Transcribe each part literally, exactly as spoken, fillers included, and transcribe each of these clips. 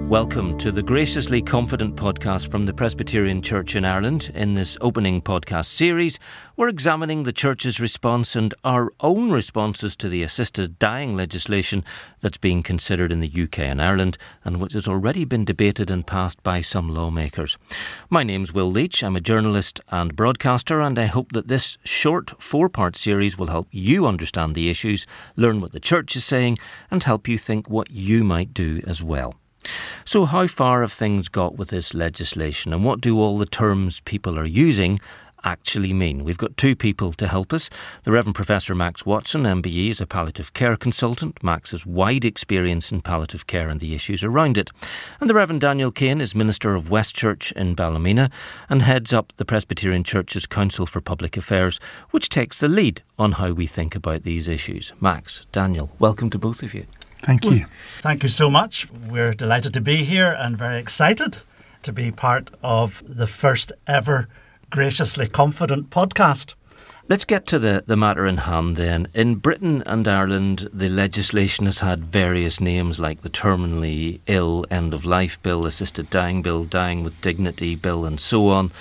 Welcome to the Graciously Confident podcast from the Presbyterian Church in Ireland. In this opening podcast series, we're examining the Church's response and our own responses to the assisted dying legislation that's being considered in the U K and Ireland and which has already been debated and passed by some lawmakers. My name's Will Leach. I'm a journalist and broadcaster, and I hope that this short four-part series will help you understand the issues, learn what the Church is saying, and help you think what you might do as well. So how far have things got with this legislation, and what do all the terms people are using actually mean? We've got two people to help us. The Reverend Professor Max Watson, M B E, is a palliative care consultant. Max has wide experience in palliative care and the issues around it. And the Reverend Daniel Kane is Minister of West Church in Ballymena and heads up the Presbyterian Church's Council for Public Affairs, which takes the lead on how we think about these issues. Max, Daniel, welcome to both of you. Thank you. Thank you so much. We're delighted to be here and very excited to be part of the first ever Graciously Confident podcast. Let's get to the, the matter in hand then. In Britain and Ireland, the legislation has had various names like the Terminally Ill End of Life Bill, Assisted Dying Bill, Dying with Dignity Bill, and so on.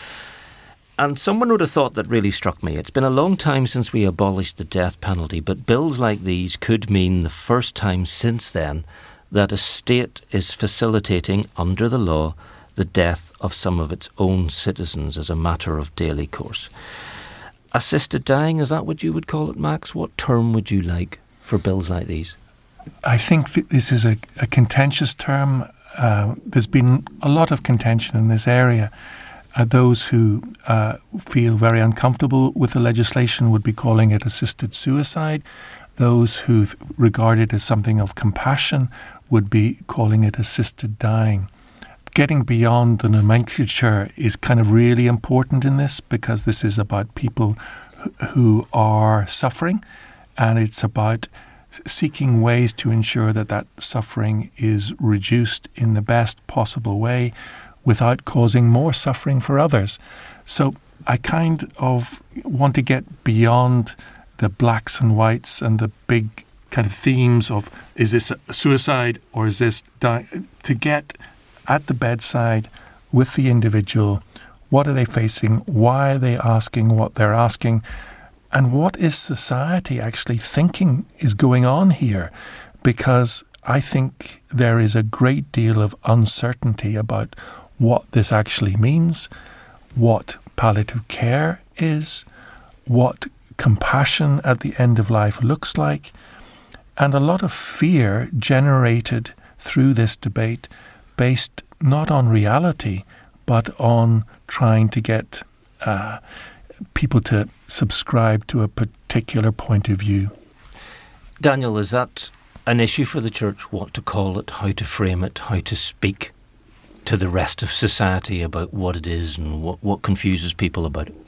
And someone would have thought that really struck me. It's been a long time since we abolished the death penalty, but bills like these could mean the first time since then that a state is facilitating, under the law, the death of some of its own citizens as a matter of daily course. Assisted dying, is that what you would call it, Max? What term would you like for bills like these? I think this is a, a contentious term. Uh, there's been a lot of contention in this area. Uh, those who uh, feel very uncomfortable with the legislation would be calling it assisted suicide. Those who th- regard it as something of compassion would be calling it assisted dying. Getting beyond the nomenclature is kind of really important in this, because this is about people wh- who are suffering, and it's about seeking ways to ensure that that suffering is reduced in the best possible way, without causing more suffering for others. So I kind of want to get beyond the blacks and whites and the big kind of themes of, is this a suicide or is this die? To get at the bedside with the individual. What are they facing? Why are they asking what they're asking? And what is society actually thinking is going on here? Because I think there is a great deal of uncertainty about what this actually means, what palliative care is, what compassion at the end of life looks like, and a lot of fear generated through this debate based not on reality, but on trying to get uh, people to subscribe to a particular point of view. Daniel, is that an issue for the Church, what to call it, how to frame it, how to speak to the rest of society about what it is and what, what confuses people about it?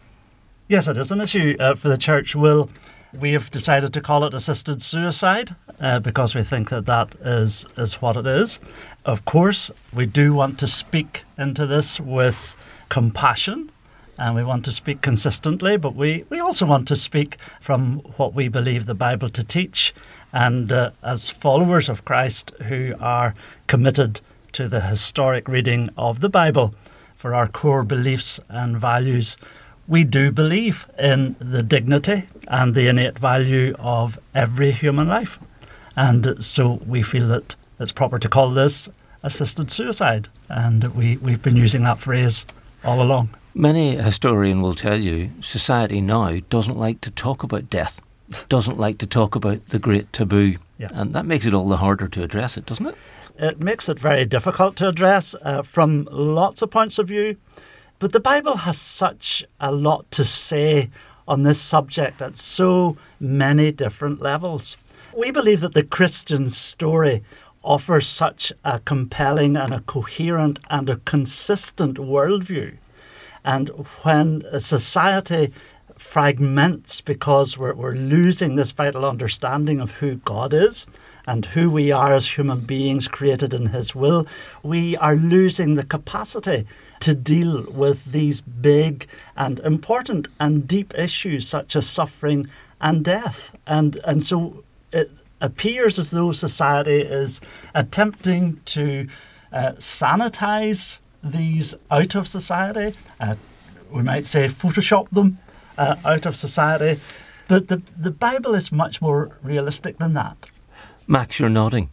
Yes, it is an issue uh, for the Church. Will, we have decided to call it assisted suicide uh, because we think that that is, is what it is. Of course, we do want to speak into this with compassion, and we want to speak consistently, but we, we also want to speak from what we believe the Bible to teach. And uh, as followers of Christ who are committed to the historic reading of the Bible for our core beliefs and values, we do believe in the dignity and the innate value of every human life. And so we feel that it's proper to call this assisted suicide. And we, we've been using that phrase all along. Many a historian will tell you society now doesn't like to talk about death, doesn't like to talk about the great taboo. Yeah. And that makes it all the harder to address it, doesn't it? It makes it very difficult to address uh, from lots of points of view. But the Bible has such a lot to say on this subject at so many different levels. We believe that the Christian story offers such a compelling and a coherent and a consistent worldview. And when a society fragments because we're, we're losing this vital understanding of who God is and who we are as human beings created in His will, we are losing the capacity to deal with these big and important and deep issues such as suffering and death. And, and so it appears as though society is attempting to uh, sanitize these out of society. Uh, we might say Photoshop them uh, out of society. But the, the Bible is much more realistic than that. Max, you're nodding.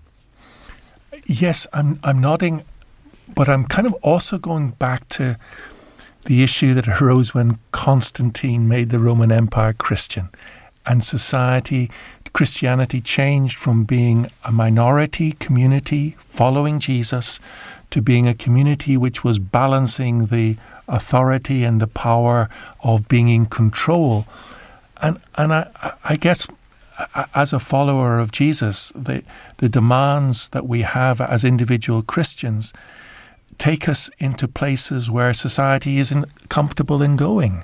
Yes, I'm I'm nodding, but I'm kind of also going back to the issue that arose when Constantine made the Roman Empire Christian, and society, Christianity changed from being a minority community following Jesus to being a community which was balancing the authority and the power of being in control. And and I, I guess as a follower of Jesus, the the demands that we have as individual Christians take us into places where society isn't comfortable in going,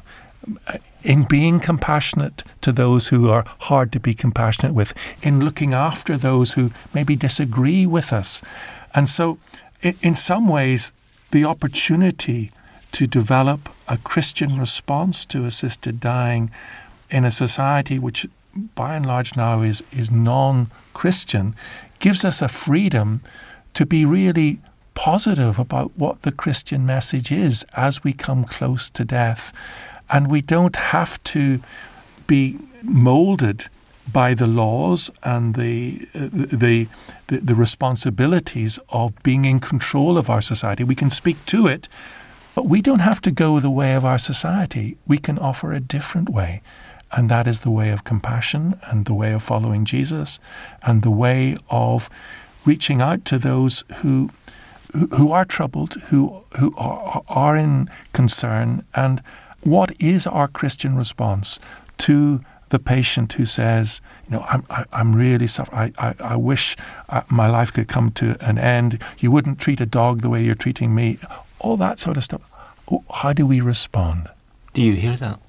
in being compassionate to those who are hard to be compassionate with, in looking after those who maybe disagree with us. And so in, in some ways, the opportunity to develop a Christian response to assisted dying in a society which by and large now is, is non-Christian, gives us a freedom to be really positive about what the Christian message is as we come close to death. And we don't have to be moulded by the laws and the, uh, the, the, the responsibilities of being in control of our society. We can speak to it, but we don't have to go the way of our society. We can offer a different way. And that is the way of compassion and the way of following Jesus and the way of reaching out to those who who are troubled, who who are, are in concern. And what is our Christian response to the patient who says, you know, I'm I, I'm really suffering. I, I, I wish uh, my life could come to an end. You wouldn't treat a dog the way you're treating me. All that sort of stuff. How do we respond? Do you hear that?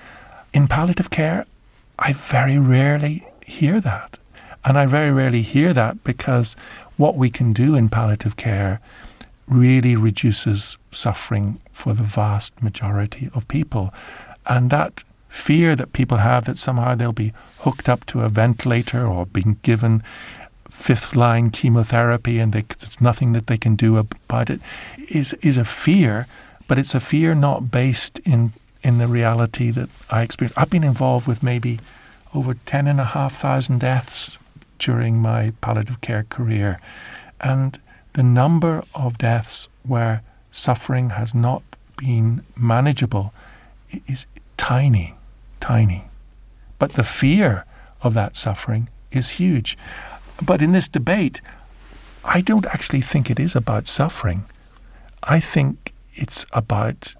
In palliative care, I very rarely hear that. And I very rarely hear that because what we can do in palliative care really reduces suffering for the vast majority of people. And that fear that people have that somehow they'll be hooked up to a ventilator or being given fifth-line chemotherapy and they, there's nothing that they can do about it is, is a fear, but it's a fear not based in in the reality that I experienced. I've been involved with maybe over ten and a half thousand deaths during my palliative care career. And the number of deaths where suffering has not been manageable is tiny, tiny. But the fear of that suffering is huge. But in this debate, I don't actually think it is about suffering. I think it's about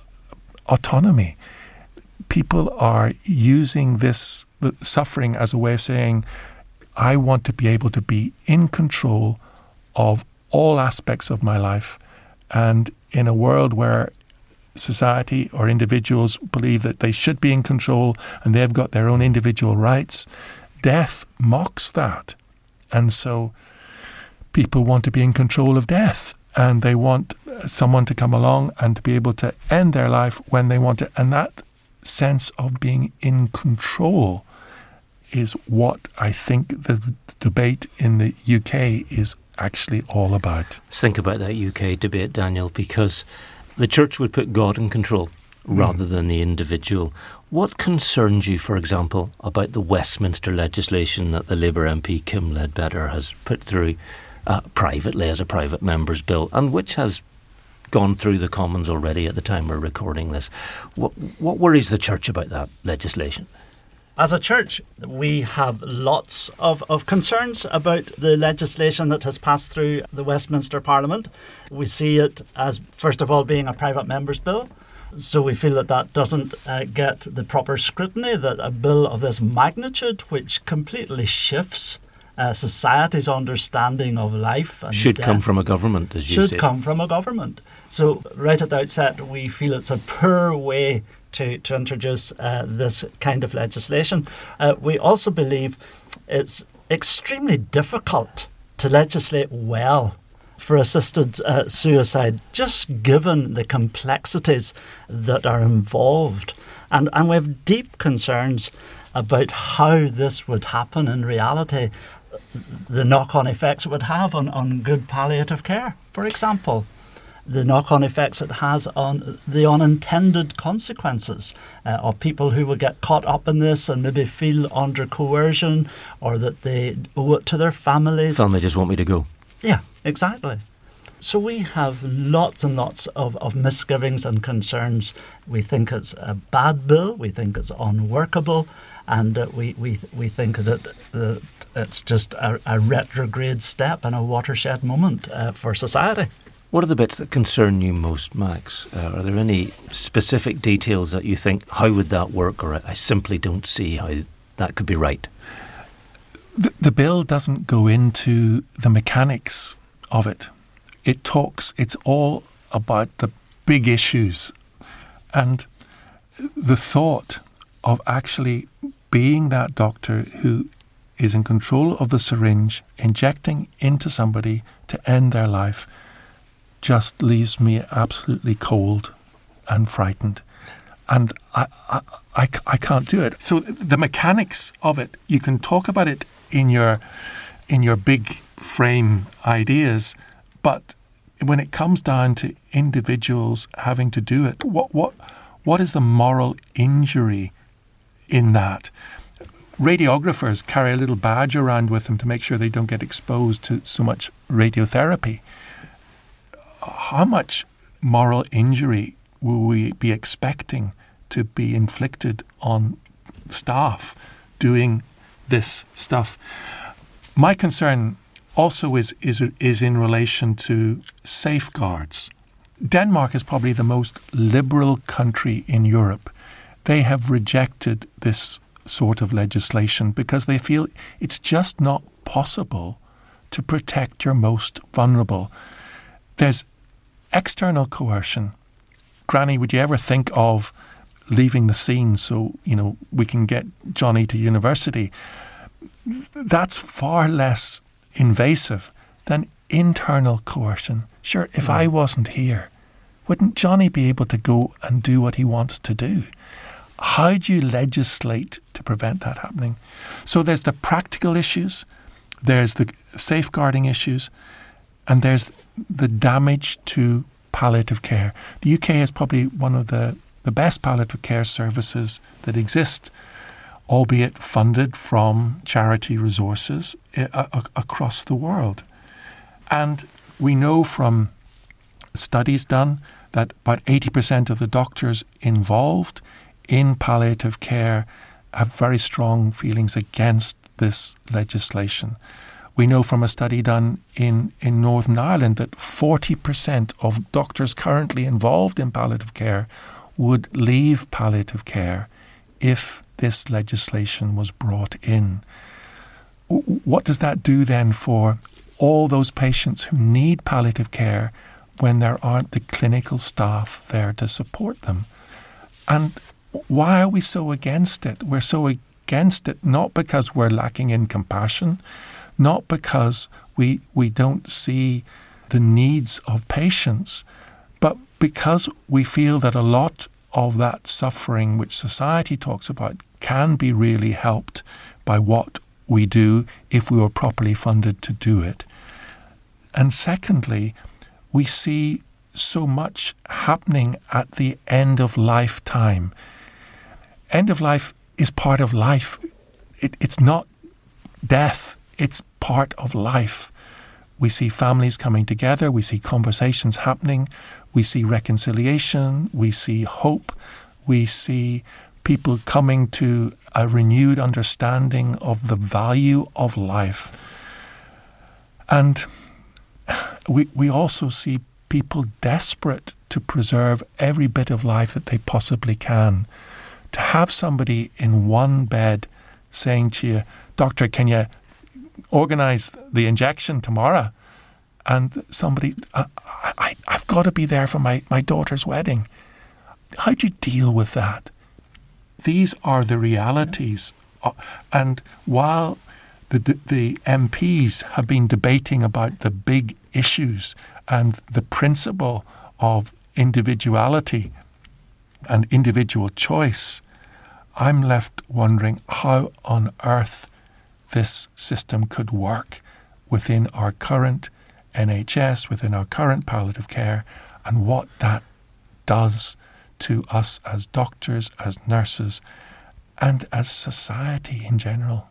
autonomy. People are using this suffering as a way of saying, I want to be able to be in control of all aspects of my life. And in a world where society or individuals believe that they should be in control and they've got their own individual rights, death mocks that. And so people want to be in control of death. And they want someone to come along and to be able to end their life when they want it. And that sense of being in control is what I think the debate in the U K is actually all about. Think about that U K debate, Daniel, because the church would put God in control rather mm. than the individual. What concerns you, for example, about the Westminster legislation that the Labour M P Kim Ledbetter has put through Uh, privately as a private member's bill, and which has gone through the Commons already at the time we're recording this? What, what worries the church about that legislation? As a church, we have lots of, of concerns about the legislation that has passed through the Westminster Parliament. We see it as, first of all, being a private member's bill. So we feel that that doesn't uh, get the proper scrutiny, that a bill of this magnitude, which completely shifts Uh, society's understanding of life and should death, come from a government, as you should say. come from a government. So right at the outset, we feel it's a poor way to to introduce uh, this kind of legislation. Uh, we also believe it's extremely difficult to legislate well for assisted uh, suicide, just given the complexities that are involved, and and we have deep concerns about how this would happen in reality. the knock-on effects it would have on, on good palliative care, for example. The knock-on effects it has on the unintended consequences uh, of people who would get caught up in this and maybe feel under coercion, or that they owe it to their families. Family just want me to go. Yeah, exactly. So we have lots and lots of, of misgivings and concerns. We think it's a bad bill, we think it's unworkable, and uh, we, we we think that, that it's just a, a retrograde step and a watershed moment uh, for society. What are the bits that concern you most, Max? Uh, are there any specific details that you think, how would that work, or I simply don't see how that could be right? The, the bill doesn't go into the mechanics of it. It talks, it's all about the big issues. And the thought of actually being that doctor who is in control of the syringe, injecting into somebody to end their life, just leaves me absolutely cold and frightened. And I, I, I, I can't do it. So the mechanics of it, you can talk about it in your in your big frame ideas, but when it comes down to individuals having to do it, what what what is the moral injury in that? Radiographers carry a little badge around with them to make sure they don't get exposed to so much radiotherapy. How much moral injury will we be expecting to be inflicted on staff doing this stuff? My concern also is, is, is in relation to safeguards. Denmark is probably the most liberal country in Europe. They have rejected this sort of legislation because they feel it's just not possible to protect your most vulnerable. There's external coercion. Granny, would you ever think of leaving the scene so, you know, we can get Johnny to university? That's far less invasive than internal coercion. Sure, if I wasn't here, wouldn't Johnny be able to go and do what he wants to do? How do you legislate to prevent that happening? So there's the practical issues, there's the safeguarding issues, and there's the damage to palliative care. The U K is probably one of the, the best palliative care services that exist, albeit funded from charity resources a- a- across the world. And we know from studies done that about eighty percent of the doctors involved in palliative care have very strong feelings against this legislation. We know from a study done in, in Northern Ireland that forty percent of doctors currently involved in palliative care would leave palliative care if this legislation was brought in. What does that do then for all those patients who need palliative care when there aren't the clinical staff there to support them? And why are we so against it? We're so against it not because we're lacking in compassion, not because we we don't see the needs of patients, but because we feel that a lot of that suffering which society talks about can be really helped by what we do if we were properly funded to do it. And secondly, we see so much happening at the end of life time. End of life is part of life. It, it's not death. It's part of life. We see families coming together. We see conversations happening. We see reconciliation. We see hope. We see people coming to a renewed understanding of the value of life. And we we also see people desperate to preserve every bit of life that they possibly can. To have somebody in one bed saying to you, "Doctor, can you organise the injection tomorrow?" And somebody, I, I, I've got to be there for my, my daughter's wedding. How do you deal with that? These are the realities. And while the, the, the M Ps have been debating about the big issues and the principle of individuality and individual choice, I'm left wondering how on earth this system could work within our current N H S, within our current palliative care, and what that does to us as doctors, as nurses, and as society in general.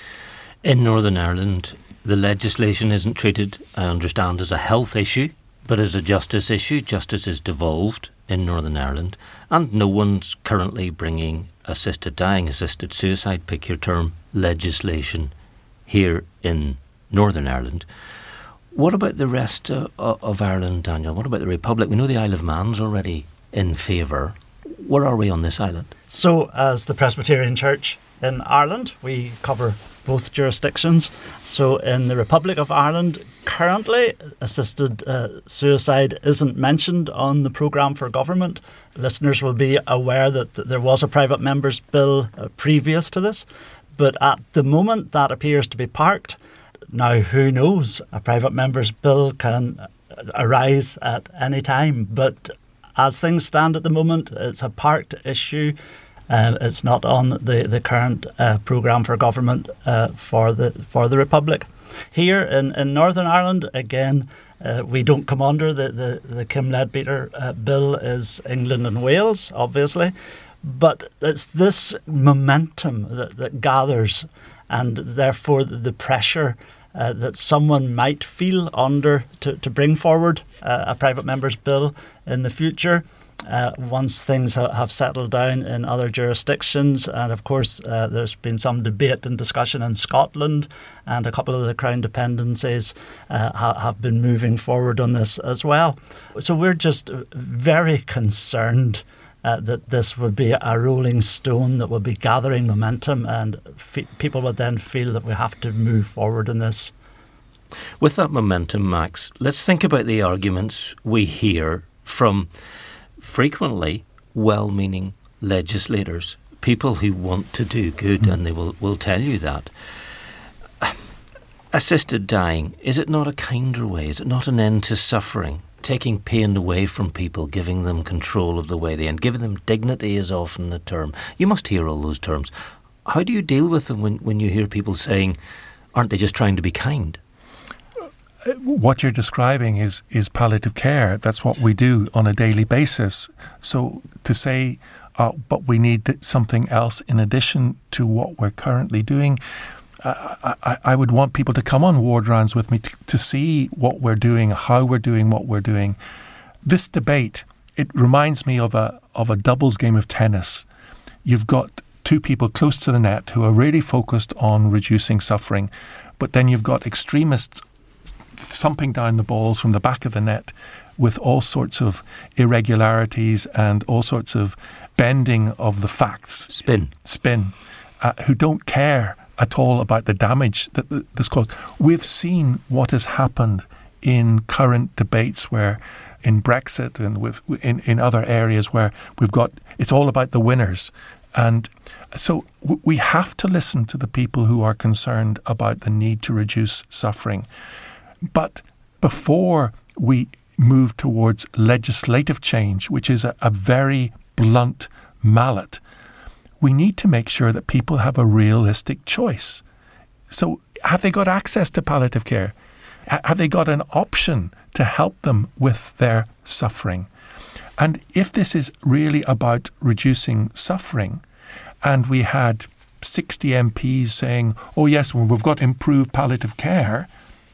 In Northern Ireland, the legislation isn't treated, I understand, as a health issue, but as a justice issue. Justice is devolved in Northern Ireland, and no one's currently bringing assisted dying, assisted suicide, pick your term, legislation here in Northern Ireland. What about the rest uh, of Ireland, Daniel? What about the Republic? We know the Isle of Man's already in favour. Where are we on this island? So, as the Presbyterian Church in Ireland, we cover both jurisdictions. So, in the Republic of Ireland, currently, assisted uh, suicide isn't mentioned on the programme for government. Listeners will be aware that there was a private member's bill uh, previous to this, but at the moment that appears to be parked. Now, who knows? A private member's bill can arise at any time, but as things stand at the moment, it's a parked issue. Uh, it's not on the the current uh, programme for government uh, for the for the Republic. Here in, in Northern Ireland, again, uh, we don't come under the the, the Kim Leadbeater uh, bill is England and Wales, obviously, but it's this momentum that, that gathers, and therefore the pressure Uh, that someone might feel under to, to bring forward uh, a private member's bill in the future uh, once things ha- have settled down in other jurisdictions. And of course, uh, there's been some debate and discussion in Scotland, and a couple of the Crown dependencies uh, ha- have been moving forward on this as well. So we're just very concerned Uh, that this would be a rolling stone that would be gathering momentum, and fe- people would then feel that we have to move forward in this. With that momentum, Max, let's think about the arguments we hear from frequently well-meaning legislators, people who want to do good, mm. and they will, will tell you that. Assisted dying, is it not a kinder way? Is it not an end to suffering? Taking pain away from people, giving them control of the way they end, giving them dignity is often the term. You must hear all those terms. How do you deal with them when, when you hear people saying, aren't they just trying to be kind? What you're describing is, is palliative care. That's what we do on a daily basis. So to say, uh, but we need something else in addition to what we're currently doing, I, I, I would want people to come on ward rounds with me to, to see what we're doing, how we're doing what we're doing. This debate, it reminds me of a of a doubles game of tennis. You've got two people close to the net who are really focused on reducing suffering, but then you've got extremists thumping down the balls from the back of the net with all sorts of irregularities and all sorts of bending of the facts. Spin. Spin. Uh, who don't care at all about the damage that this caused. We've seen what has happened in current debates where in Brexit and with in, in other areas where we've got, it's all about the winners. And so w- we have to listen to the people who are concerned about the need to reduce suffering. But before we move towards legislative change, which is a, a very blunt mallet, we need to make sure that people have a realistic choice. So have they got access to palliative care? Have they got an option to help them with their suffering? And if this is really about reducing suffering, and we had sixty M Ps saying, oh yes, well, we've got improved palliative care,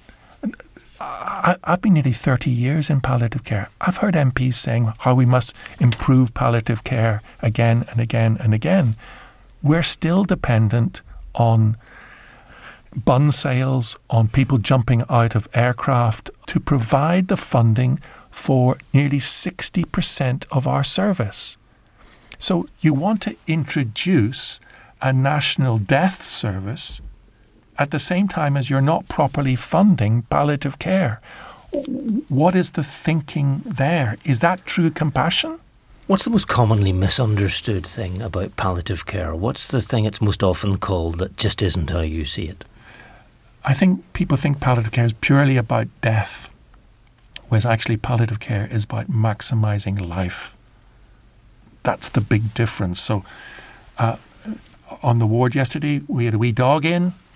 I, I've been nearly thirty years in palliative care. I've heard M Ps saying how we must improve palliative care again and again and again. We're still dependent on bun sales, on people jumping out of aircraft to provide the funding for nearly sixty percent of our service. So you want to introduce a national death service at the same time as you're not properly funding palliative care. What is the thinking there? Is that true compassion? What's the most commonly misunderstood thing about palliative care? What's the thing it's most often called that just isn't how you see it? I think people think palliative care is purely about death, whereas actually palliative care is about maximising life. That's the big difference. So uh, on the ward yesterday, we had a wee dog in,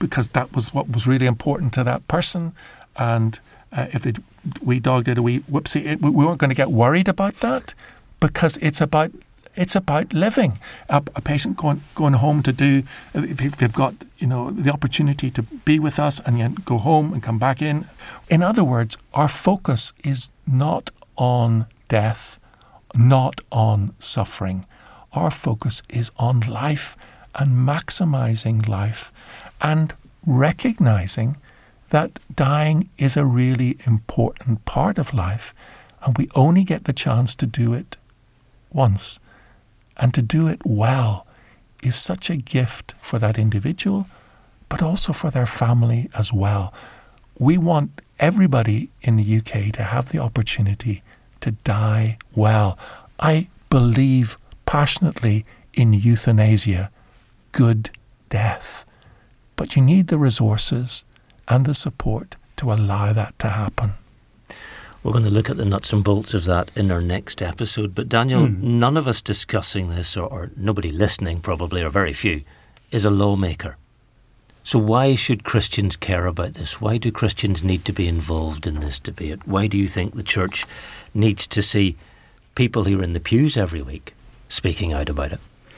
because that was what was really important to that person. And uh, if the wee dog did a wee whoopsie, it, we weren't going to get worried about that, because it's about it's about living. A, a patient going going home to do, if they've got, you know, the opportunity to be with us and then go home and come back in. In other words, our focus is not on death, not on suffering. Our focus is on life and maximizing life and recognizing that dying is a really important part of life, and we only get the chance to do it once. And to do it well is such a gift for that individual, but also for their family as well. We want everybody in the U K to have the opportunity to die well. I believe passionately in euthanasia, good death. But you need the resources and the support to allow that to happen. We're going to look at the nuts and bolts of that in our next episode. But Daniel, mm. none of us discussing this, or, or nobody listening probably, or very few, is a lawmaker. So why should Christians care about this? Why do Christians need to be involved in this debate? Why do you think the church needs to see people who are in the pews every week speaking out about it?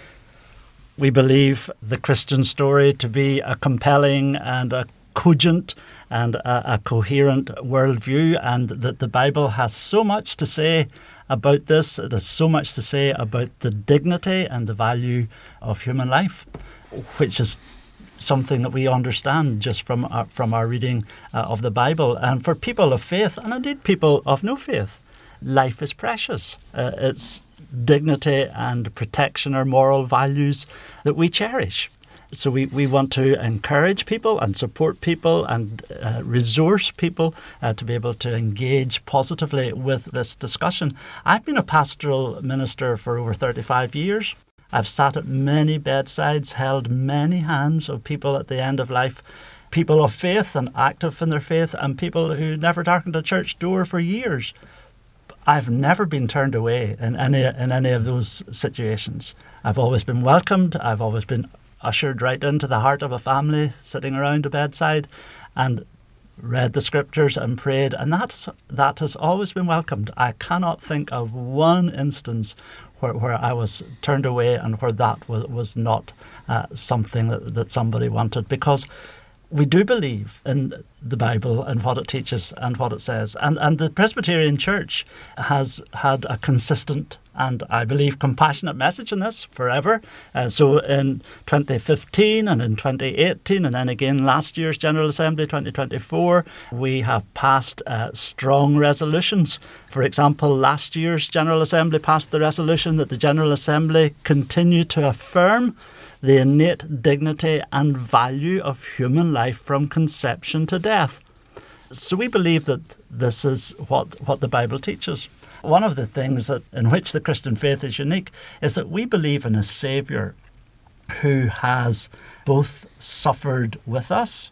We believe the Christian story to be a compelling and a cogent and a, a coherent worldview, and that the Bible has so much to say about this. It has so much to say about the dignity and the value of human life, which is something that we understand just from our, from our reading uh, of the Bible. And for people of faith, and indeed people of no faith, life is precious. Uh, it's dignity and protection are moral values that we cherish. So we, we want to encourage people and support people and uh, resource people uh, to be able to engage positively with this discussion. I've been a pastoral minister for over thirty-five years. I've sat at many bedsides, held many hands of people at the end of life, people of faith and active in their faith, and people who never darkened a church door for years. I've never been turned away in any in any of those situations. I've always been welcomed. I've always been ushered right into the heart of a family, sitting around a bedside, and read the scriptures and prayed, and that that has always been welcomed. I cannot think of one instance where, where I was turned away and where that was, was not uh, something that, that somebody wanted, because we do believe in the Bible and what it teaches and what it says. And and the Presbyterian Church has had a consistent and, I believe, compassionate message in this forever. Uh, so in twenty fifteen and in twenty eighteen, and then again last year's General Assembly, twenty twenty-four, we have passed uh, strong resolutions. For example, last year's General Assembly passed the resolution that the General Assembly continue to affirm the innate dignity and value of human life from conception to death. So we believe that this is what, what the Bible teaches. One of the things that in which the Christian faith is unique is that we believe in a Saviour who has both suffered with us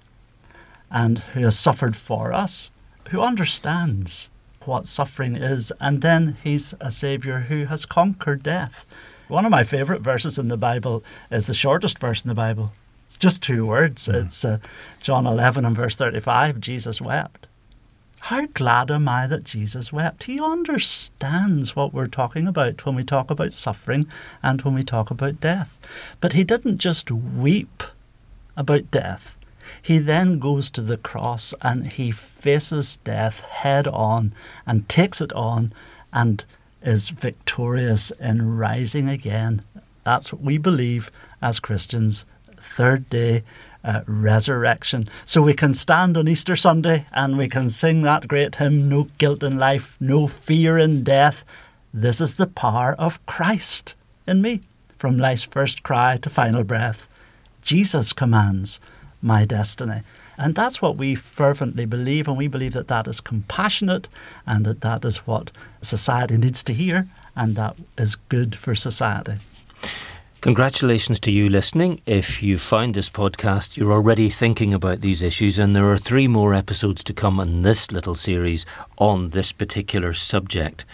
and who has suffered for us, who understands what suffering is, and then he's a Saviour who has conquered death. One of my favourite verses in the Bible is the shortest verse in the Bible. It's just two words. Mm. It's uh, John eleven and verse thirty-five, Jesus wept. How glad am I that Jesus wept? He understands what we're talking about when we talk about suffering and when we talk about death. But he didn't just weep about death. He then goes to the cross and he faces death head on and takes it on and is victorious in rising again. That's what we believe as Christians, third day uh, resurrection. So we can stand on Easter Sunday and we can sing that great hymn, no guilt in life, no fear in death. This is the power of Christ in me. From life's first cry to final breath, Jesus commands my destiny. And that's what we fervently believe, and we believe that that is compassionate and that that is what society needs to hear, and that is good for society. Congratulations to you listening. If you found this podcast, you're already thinking about these issues, and there are three more episodes to come in this little series on this particular subject.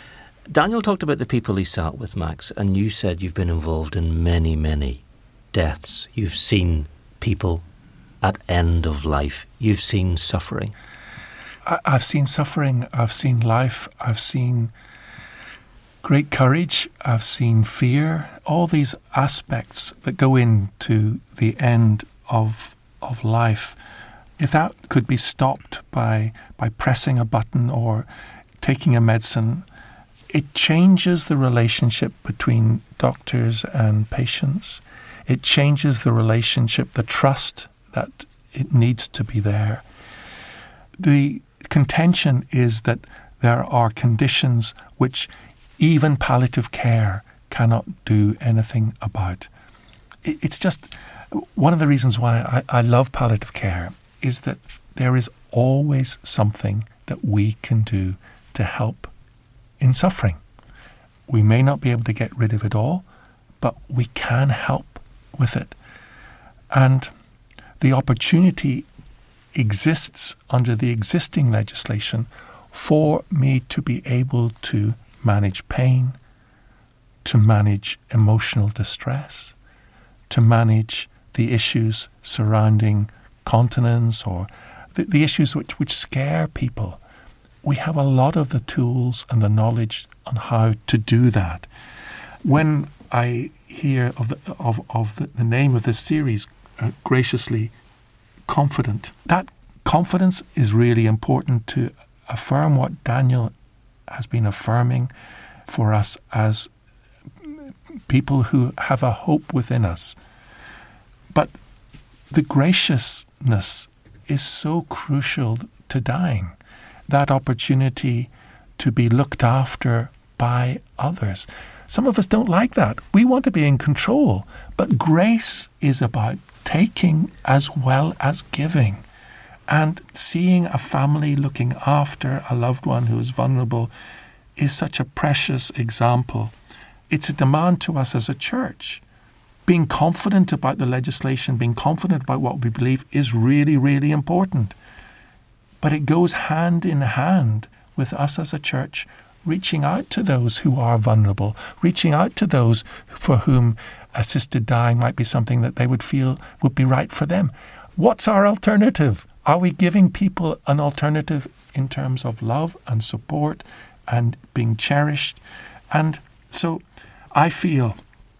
Daniel talked about the people he sat with, Max, and you said you've been involved in many, many deaths. You've seen people at end of life? You've seen suffering. I, I've seen suffering. I've seen life. I've seen great courage. I've seen fear. All these aspects that go into the end of of life. If that could be stopped by by pressing a button or taking a medicine, it changes the relationship between doctors and patients. It changes the relationship, the trust that it needs to be there. The contention is that there are conditions which even palliative care cannot do anything about. It's just one of the reasons why I, I love palliative care is that there is always something that we can do to help in suffering. We may not be able to get rid of it all, but we can help with it. And the opportunity exists under the existing legislation for me to be able to manage pain, to manage emotional distress, to manage the issues surrounding continence or the, the issues which, which scare people. We have a lot of the tools and the knowledge on how to do that. When I hear of the, of, of the, the name of this series, uh, Graciously Confident, that confidence is really important to affirm what Daniel has been affirming for us as people who have a hope within us. But the graciousness is so crucial to dying, that opportunity to be looked after by others. Some of us don't like that. We want to be in control. But grace is about taking as well as giving. And seeing a family looking after a loved one who is vulnerable is such a precious example. It's a demand to us as a church. Being confident about the legislation, being confident about what we believe is really, really important. But it goes hand in hand with us as a church reaching out to those who are vulnerable, reaching out to those for whom assisted dying might be something that they would feel would be right for them. What's our alternative? Are we giving people an alternative in terms of love and support and being cherished? And so I feel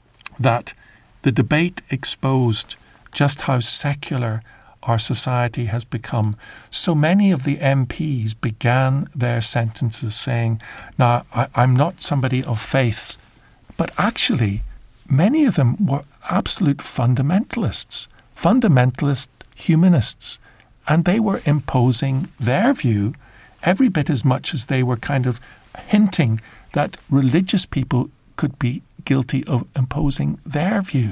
that the debate exposed just how secular our society has become. So many of the M Ps began their sentences saying, now, I, I'm not somebody of faith, but actually many of them were absolute fundamentalists, fundamentalist humanists, and they were imposing their view every bit as much as they were kind of hinting that religious people could be guilty of imposing their view.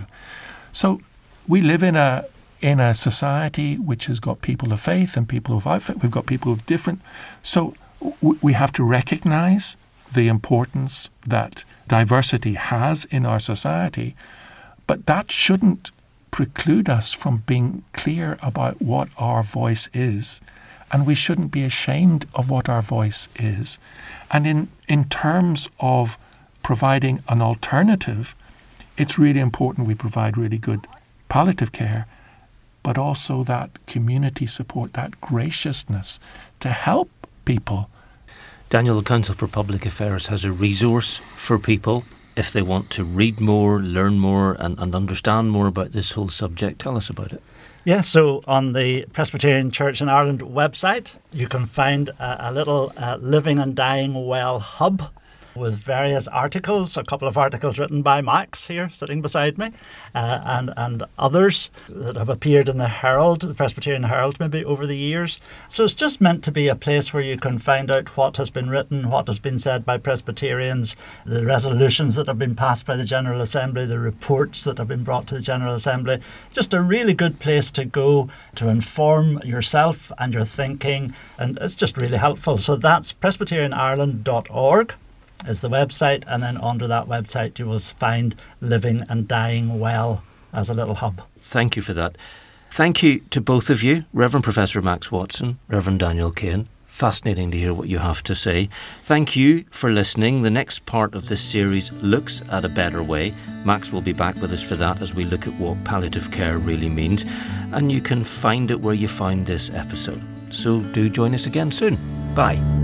So we live in a in a society which has got people of faith and people without faith. We've got people of different. So w- we have to recognize the importance that diversity has in our society, but that shouldn't preclude us from being clear about what our voice is, and we shouldn't be ashamed of what our voice is. And in, in terms of providing an alternative, it's really important we provide really good palliative care, but also that community support, that graciousness to help people. Daniel, the Council for Public Affairs has a resource for people if they want to read more, learn more and, and understand more about this whole subject. Tell us about it. Yeah, so on the Presbyterian Church in Ireland website, you can find a, a little uh, Living and Dying Well hub with various articles, a couple of articles written by Max here sitting beside me, uh, and, and others that have appeared in the Herald, the Presbyterian Herald maybe over the years. So it's just meant to be a place where you can find out what has been written, what has been said by Presbyterians, the resolutions that have been passed by the General Assembly, the reports that have been brought to the General Assembly. Just a really good place to go to inform yourself and your thinking, and it's just really helpful. So that's presbyterian ireland dot org. is the website, and then under that website you will find Living and Dying Well as a little hub. Thank you for that. Thank you to both of you, Reverend Professor Max Watson, Reverend Daniel Kane. Fascinating to hear what you have to say. Thank you for listening. The next part of this series looks at a better way. Max will be back with us for that as we look at what palliative care really means. And you can find it where you find this episode. So do join us again soon. Bye.